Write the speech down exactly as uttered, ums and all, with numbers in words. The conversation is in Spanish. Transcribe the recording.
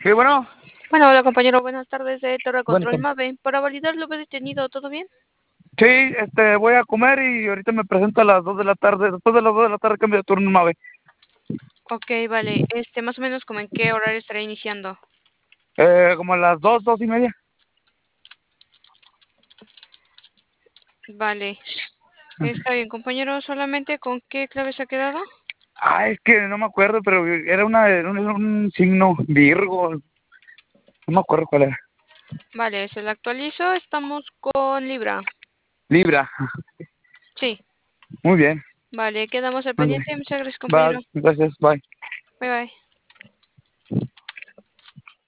Sí, bueno, Bueno, hola compañero, buenas tardes de Torre buenas Control tardes. MAVE. Para validar lo que he detenido, ¿todo bien? Sí, este, voy a comer y ahorita me presento a las dos de la tarde. Después de las dos de la tarde cambio de turno, Mave. Ok, vale. Este, más o menos como en qué horario estará iniciando. Eh, como a las dos, dos y media. Vale. Está bien, compañero, solamente con qué clave se ha quedado. Ah, es que no me acuerdo, pero era una, era un, era un signo Virgo. No me acuerdo cuál era. Vale, se lo actualizo. Estamos con Libra. Libra. Sí. Muy bien. Vale, quedamos al Muy bien. pendiente. Muchas gracias, Va, compañero. gracias, bye. Bye bye.